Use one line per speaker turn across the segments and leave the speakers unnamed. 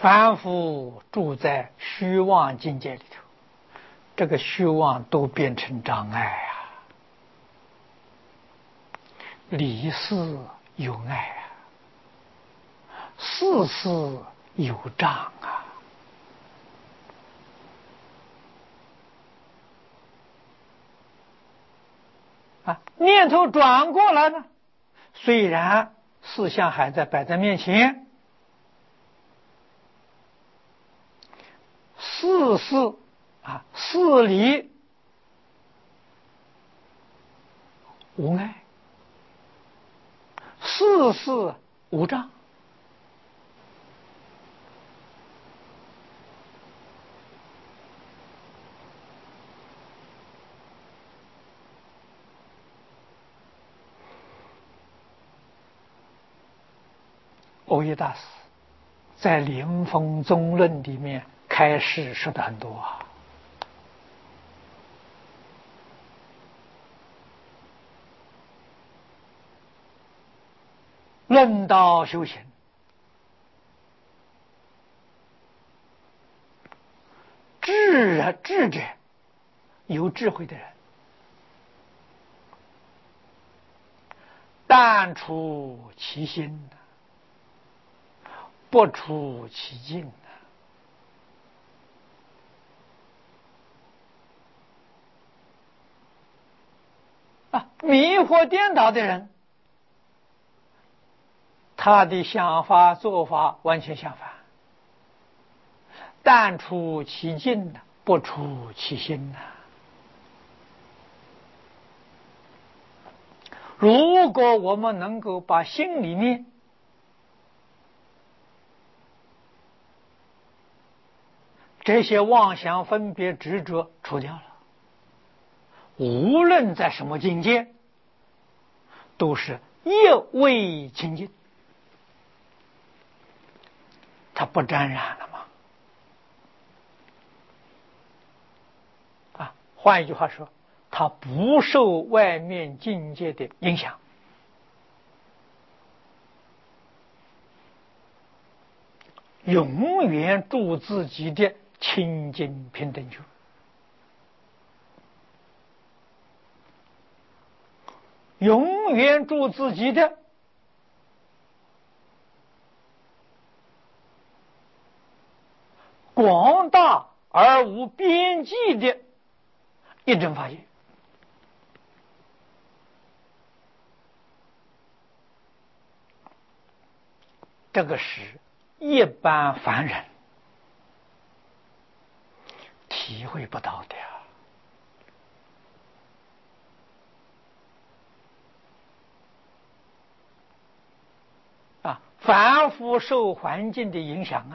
凡夫住在虚妄境界里头，这个虚妄都变成障碍啊，离事有碍啊，事事有障啊，念头转过来呢，虽然事项还在摆在面前，事理无碍，事事无障。蕅益大师在《灵峰宗论》里面开示说的很多啊。论道修行，智者，有智慧的人，但除其心，不除其境迷惑颠倒的人，他的想法做法完全相反，但除其境，不除其心如果我们能够把心里面这些妄想分别执着除掉了，无论在什么境界都是一味清净，它不沾染了吗？换一句话说，它不受外面境界的影响，永远住自己的清净平等觉，永远住自己的广大而无边际的一真法界。这个是一般凡人体会不到的凡夫受环境的影响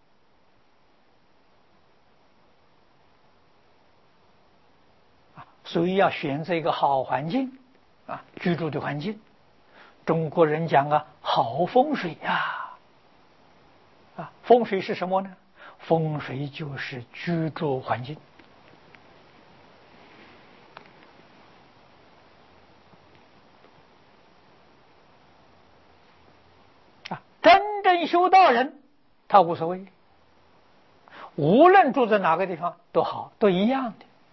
所以要选择一个好环境居住的环境。中国人讲好风水风水是什么呢？风水就是居住环境真正修道人他无所谓，无论住在哪个地方都好，都一样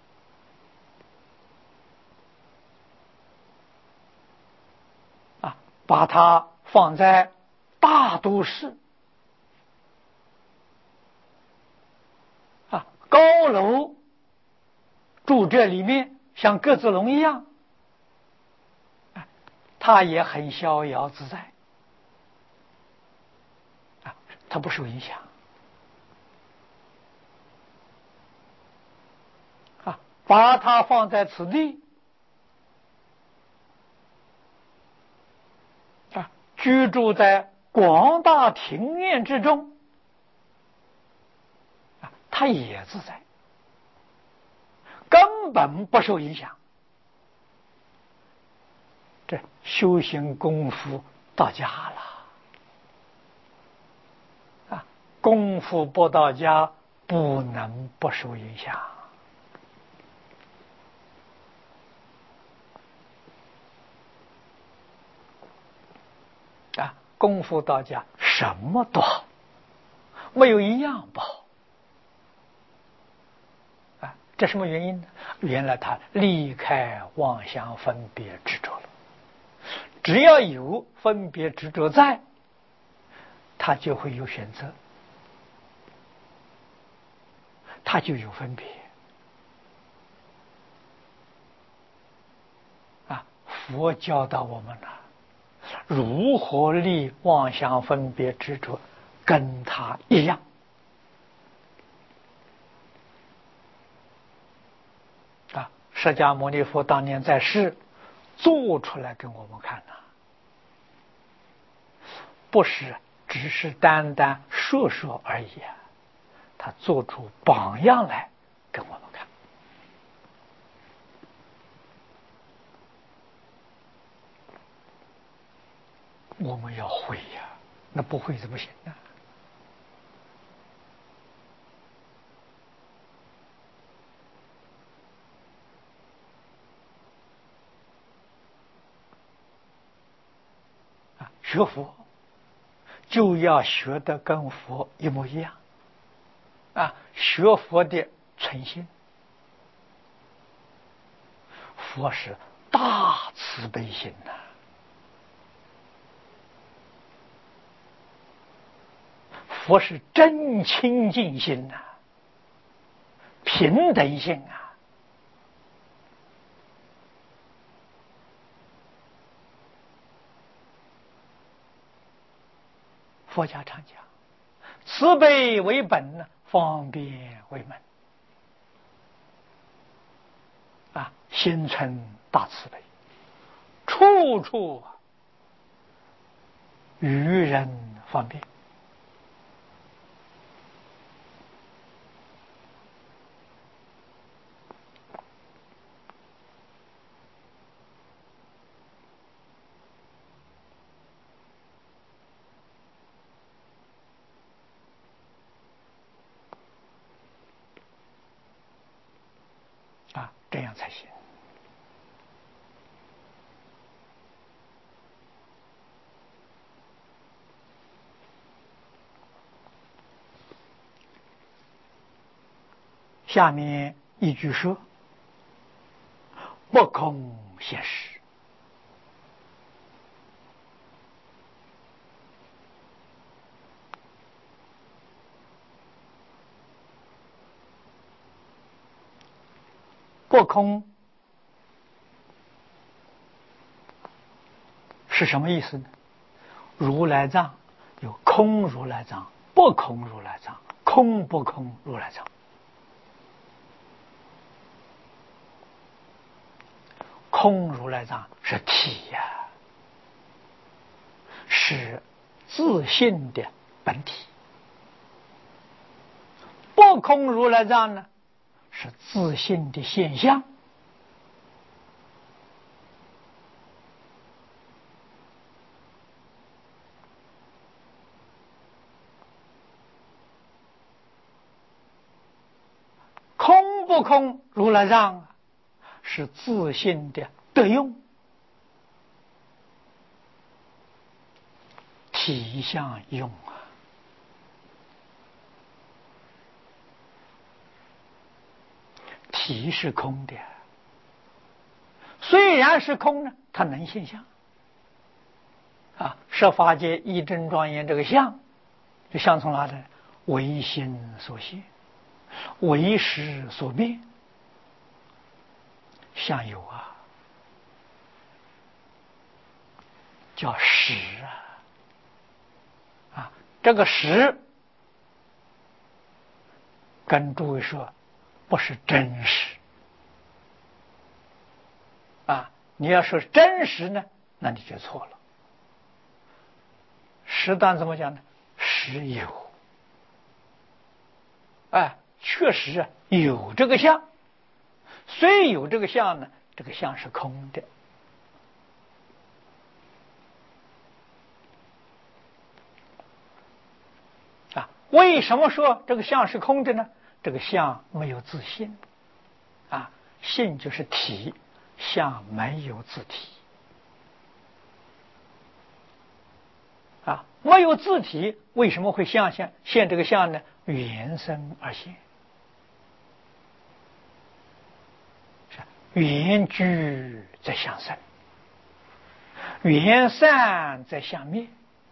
的把它放在大都市高楼住这里面像鸽子笼一样，他也很逍遥自在他不受影响把它放在此地居住在广大庭院之中他也自在，根本不受影响。这修行功夫到家了功夫不到家不能不受影响功夫到家什么都好， 没有一样不好。啊，这什么原因呢？原来他离开妄想分别执着了。只要有分别执着在，他就会有选择，他就有分别。啊，佛教导我们了，如何离妄想分别执着，跟他一样。啊，释迦牟尼佛当年在世，做出来给我们看呐，不是只是单单说说而已啊，他做出榜样来给我们看。我们要会呀，那不会怎么行呢？啊，学佛就要学的跟佛一模一样。啊，学佛的存心，佛是大慈悲心呐。佛是真清净心呐，平等性啊。佛家常讲，慈悲为本呢，方便为门。啊，心存大慈悲，处处与人方便。啊，这样才行。下面一句说：不空现实。不空是什么意思呢？如来藏有空如来藏、不空如来藏、空不空如来藏。空如来藏是体呀，是自性的本体；不空如来藏呢，是自性的现象。空不空如来藏是自性的得用，体相用啊。体是空的，虽然是空呢，它能现象。啊，设法界一真庄严这个相，这相从哪来？唯心所现，唯识所变。相有啊，叫识啊。啊，这个识跟诸位说，不是真实啊。你要说真实呢，那你就错了。实当怎么讲呢？实有，哎，确实有这个相，虽有这个相呢，这个相是空的。啊，为什么说这个相是空的呢？这个相没有自性，啊，性就是体，相没有自体。 没有自体，为什么会现这个相呢？缘生而现，缘聚则相生，缘散则相灭。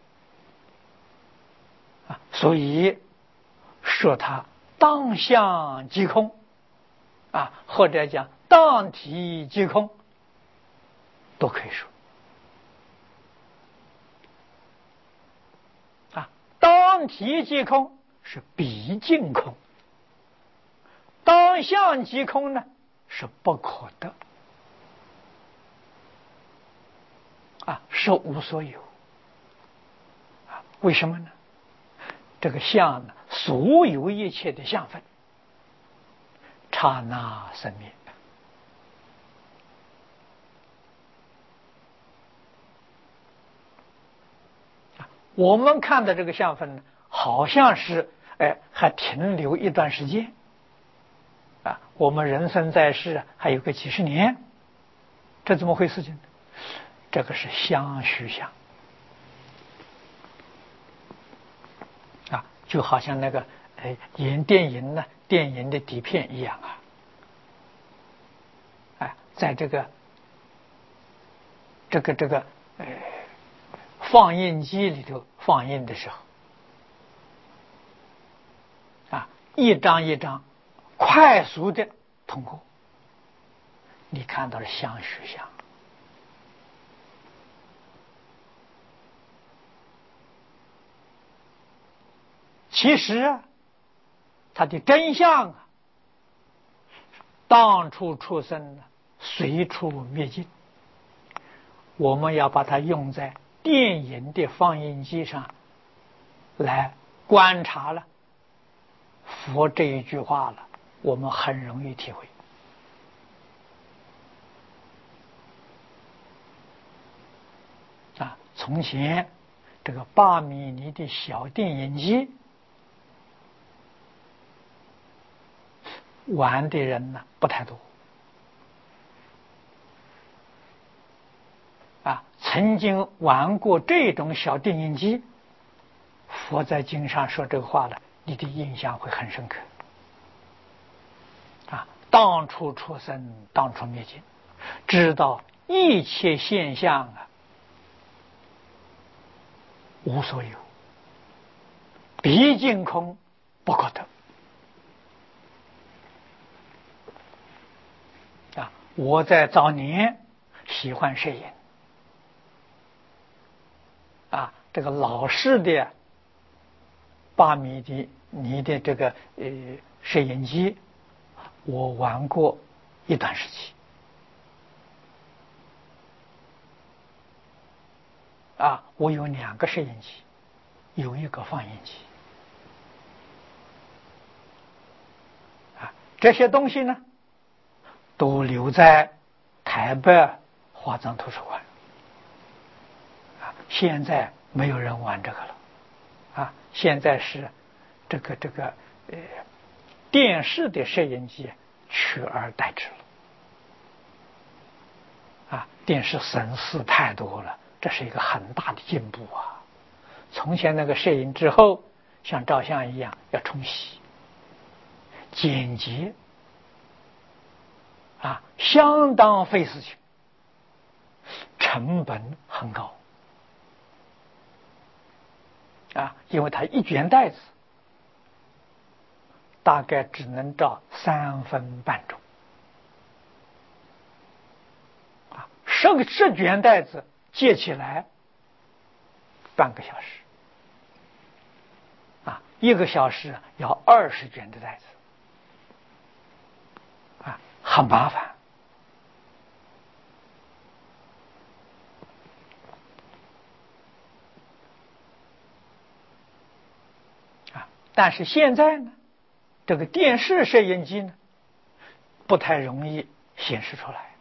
所以说它当相即空，或者讲当体即空，都可以说。当体即空是毕竟空，当相即空呢是不可得，是无所有。为什么呢？这个相呢，所有一切的相分，刹那生灭。我们看的这个相分呢，好像是还停留一段时间，我们人生在世还有个几十年，这怎么回事情呢？这个是相虚相，就好像那个演电影呢，电影的底片一样在这个放映机里头放映的时候，一张一张快速的通过，你看到了相虚相。其实它的真相当处出生，随处灭尽。我们要把它用在电影的放映机上来观察了，佛这一句话了，我们很容易体会。从前这个8米尼的小电影机玩的人呢不太多，曾经玩过这种小电影机，佛在经上说这个话了，你的印象会很深刻。当处出生，当处灭尽，知道一切现象无所有，毕竟空，不可得。我在早年喜欢摄影，这个老式的8米尼的这个摄影机，我玩过一段时期。我有2个摄影机，有1个放映机。这些东西呢，都留在台北华藏图书馆。现在没有人玩这个了。现在是这个电视的摄影机取而代之了。电视省事太多了，这是一个很大的进步从前那个摄影之后，像照相一样要冲洗，简洁，相当费事情，成本很高。因为它一卷带子大概只能照3分半钟，10卷带子借起来半个小时，1个小时要20卷的带子很麻烦。但是现在呢，这个电视摄影机呢，不太容易显示出来。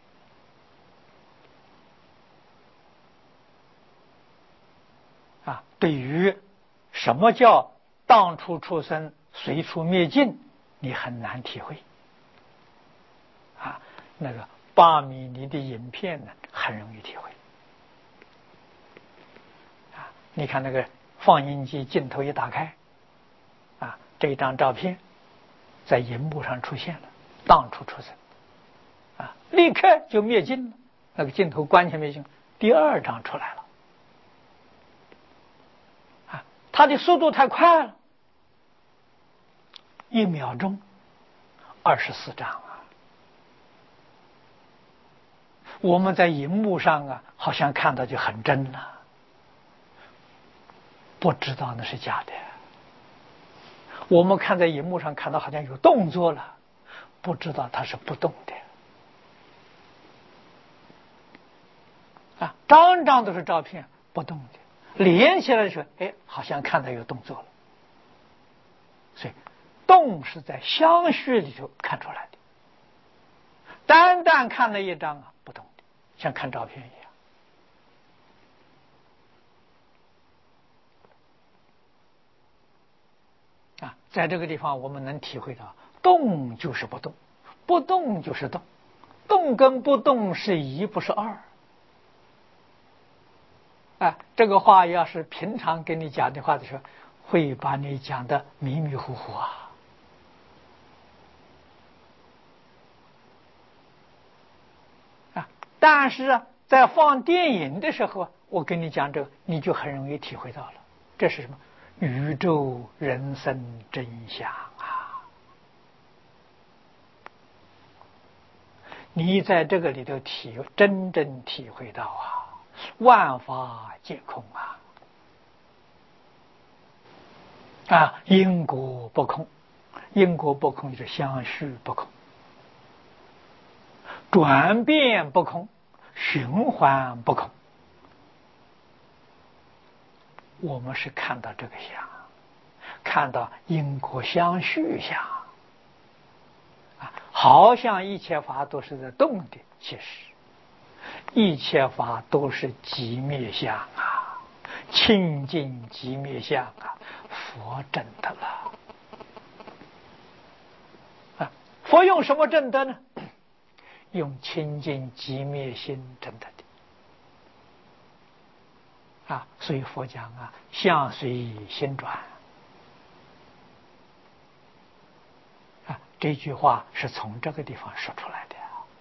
对于什么叫当处出生，随处灭尽，你很难体会。那个8米尼的影片呢，很容易体会。 你看那个放映机镜头一打开，啊，这一张照片在荧幕上出现了，当处出生，啊，立刻就灭镜了。那个镜头关起灭镜，第二张出来了，啊，它的速度太快了，1秒钟24张啊！我们在荧幕上啊，好像看到就很真了，不知道那是假的。我们看在荧幕上看到好像有动作了，不知道它是不动的。啊，张张都是照片，不动的，连起来的时候，哎，好像看到有动作了。所以，动是在相续里头看出来的。单单看了一张啊，不动的，像看照片一样。啊，在这个地方我们能体会到，动就是不动，不动就是动，动跟不动是一，不是二。啊，这个话要是平常跟你讲的话的时候，会把你讲的迷迷糊糊啊。啊，但是啊，在放电影的时候，我跟你讲这个，你就很容易体会到了，这是什么？宇宙人生真相啊！你在这个里头真正体会到啊，万法皆空啊！啊，因果不空，因果不空就是相续不空，转变不空，循环不空。我们是看到这个相，看到因果相续相啊，好像一切法都是在动的，其实一切法都是寂灭相啊，清净寂灭相啊，佛证得了啊。佛用什么证得呢？用清净寂灭心证得的啊。所以佛讲啊，相随心转啊，这句话是从这个地方说出来的。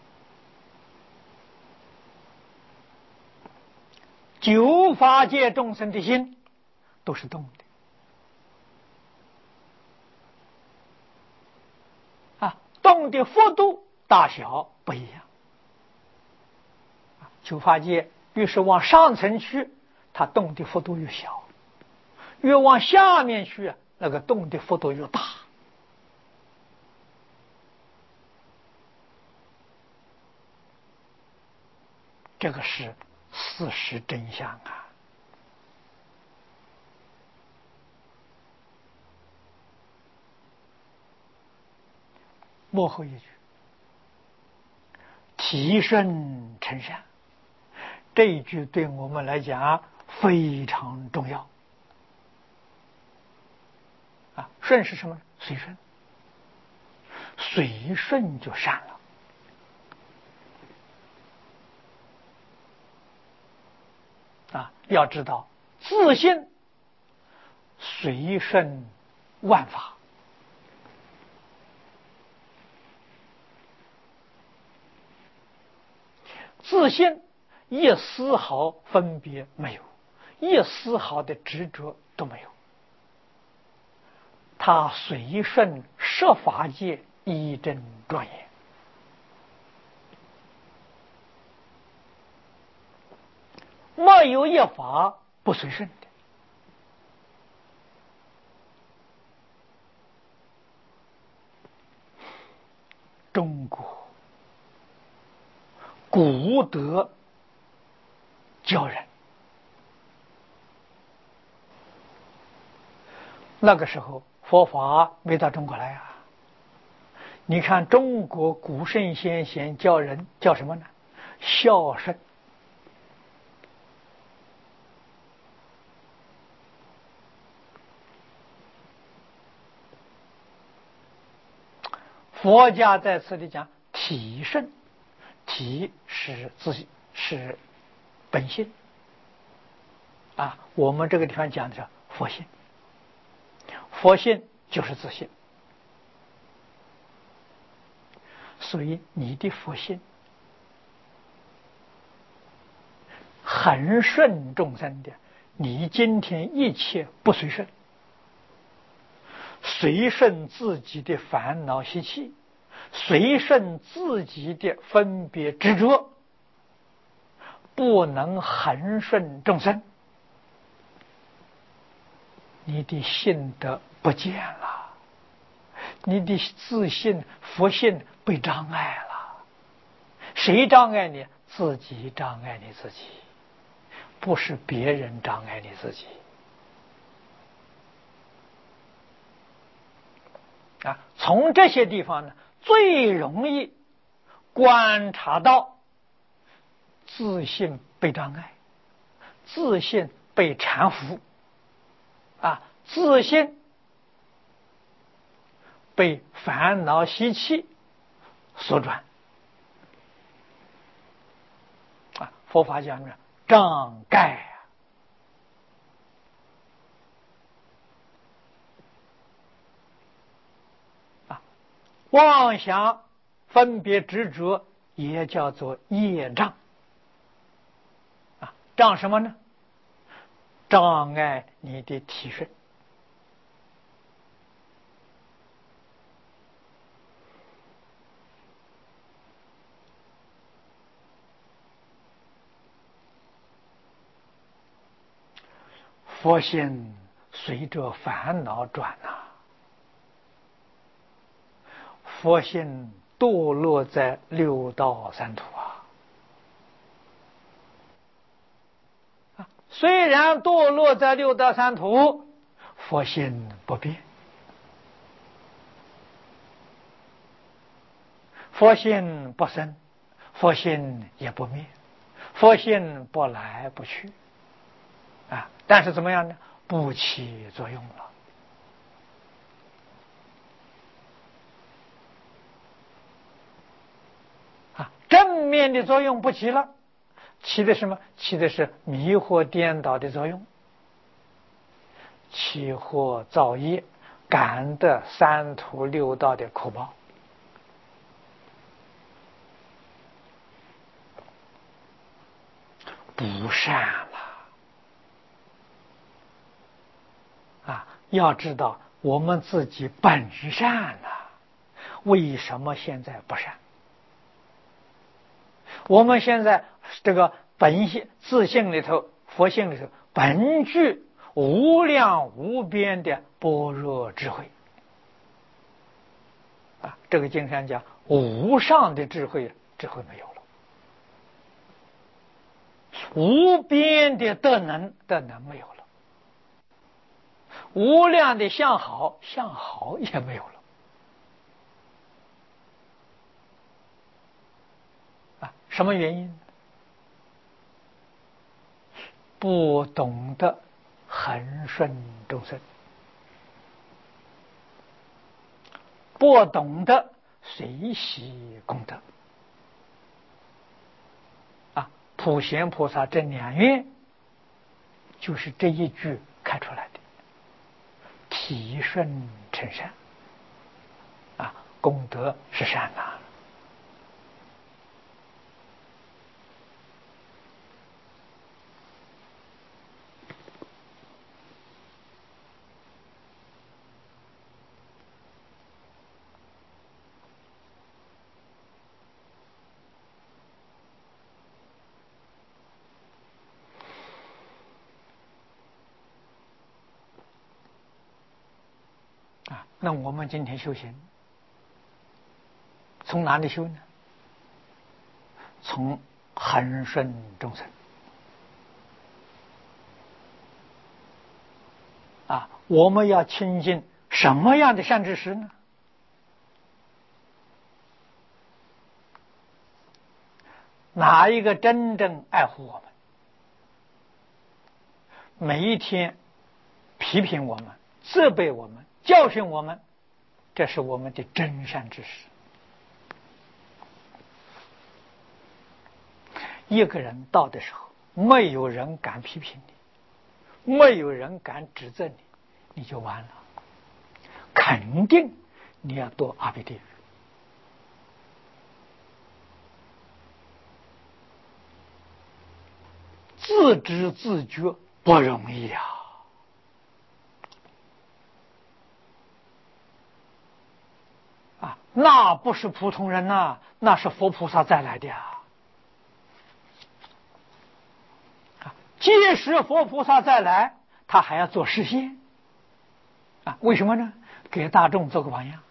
九法界众生的心都是动的啊，动的幅度大小不一样。九法界越是往上层去，它动的幅度越小；越往下面去，那个动的幅度越大。这个是事实真相啊！幕后一句，提升成善，这一句对我们来讲非常重要啊！顺是什么？随顺，随顺就善了啊！要知道，自信随顺万法。自信一丝毫分别没有，一丝毫的执着都没有，他随顺十法界一真庄严，没有一法不随顺的。中国古德教人，那个时候佛法没到中国来啊。你看中国古圣先贤教人叫什么呢？孝顺。佛家在此里讲体顺，体是自是本性我们这个地方讲的是佛性，佛性就是自信，所以你的佛性很顺众生的，你今天一切不随顺，随顺自己的烦恼习气，随顺自己的分别执着，不能恒顺众生，你的性德不见了，你的自信佛性被障碍了。谁障碍你？自己障碍你自己，不是别人障碍你自己。从这些地方呢，最容易观察到自信被障碍，自信被缠缚，自信被烦恼习气所转。佛法讲的障盖妄想分别执着也叫做业障。障什么呢？障碍你的体顺。佛性随着烦恼转佛性堕落在六道三途虽然堕落在六道三途，佛性不变，佛性不生，佛性也不灭，佛性不来不去但是怎么样呢？不起作用了正面的作用不起了，起的什么？起的是迷惑颠倒的作用，起惑造业，感得三途六道的苦报。不善了要知道我们自己本善为什么现在不善？我们现在这个本性自性里头，佛性里头本具无量无边的般若智慧这个经上讲无上的智慧没有了，无边的德能没有了，无量的相好也没有了什么原因？不懂得恒顺众生，不懂得随喜功德普贤菩萨真两愿就是这一句开出来的，体顺成善功德是善那我们今天修行从哪里修呢？从恒顺众生我们要亲近什么样的善知识呢？哪一个真正爱护我们，每一天批评我们，责备我们，教训我们，这是我们的真善知识。一个人到的时候，没有人敢批评你， 没有人敢指责你，你就完了，肯定你要堕阿鼻地狱。自知自觉不容易啊！那不是普通人呐，那是佛菩萨再来的呀！即使佛菩萨再来，他还要做示现为什么呢？给大众做个榜样。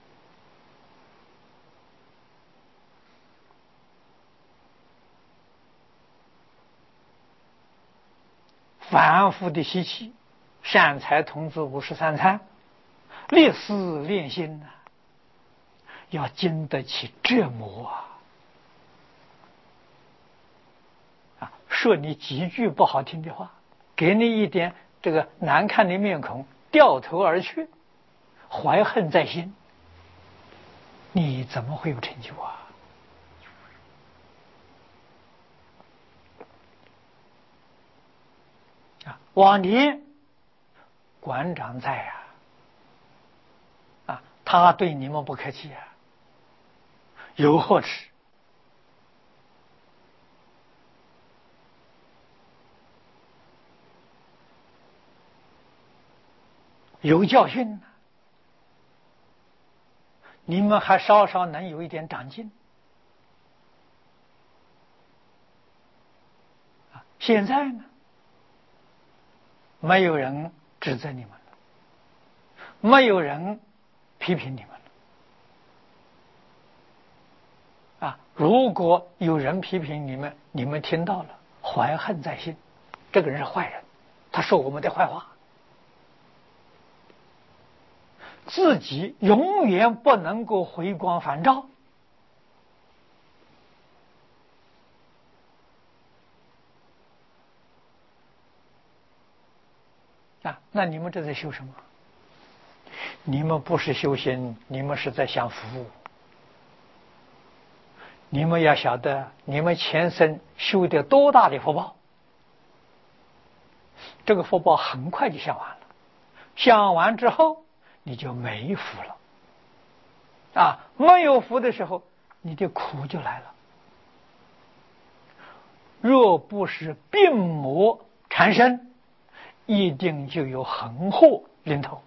反复的习气，善财童子53参，立思练心要经得起折磨说你几句不好听的话，给你一点这个难看的面孔，掉头而去，怀恨在心，你怎么会有成就往年馆长在他对你们不客气有祸耻，有教训你们还稍稍能有一点长进现在呢，没有人指责你们了，没有人批评你们了如果有人批评你们，你们听到了，怀恨在心，这个人是坏人，他说我们的坏话，自己永远不能够回光返照那你们这在修什么？你们不是修行，你们是在享福。你们要晓得，你们前生修的多大的福报，这个福报很快就享完了，享完之后你就没福了没有福的时候，你的苦就来了。若不是病魔缠身，一定就有横祸临头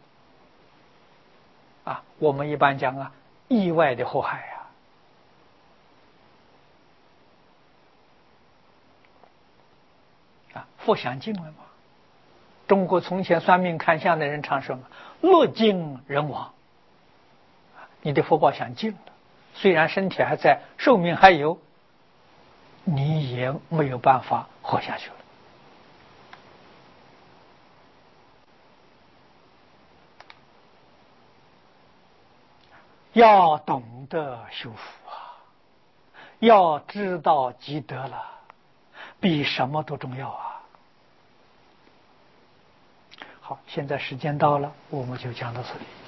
我们一般讲意外的祸害佛想经文嘛，中国从前算命看相的人常说乐尽人亡你的福报享尽了，虽然身体还在，寿命还有，你也没有办法活下去了要懂得修福要知道积德了，比什么都重要好，现在时间到了，我们就讲到这里。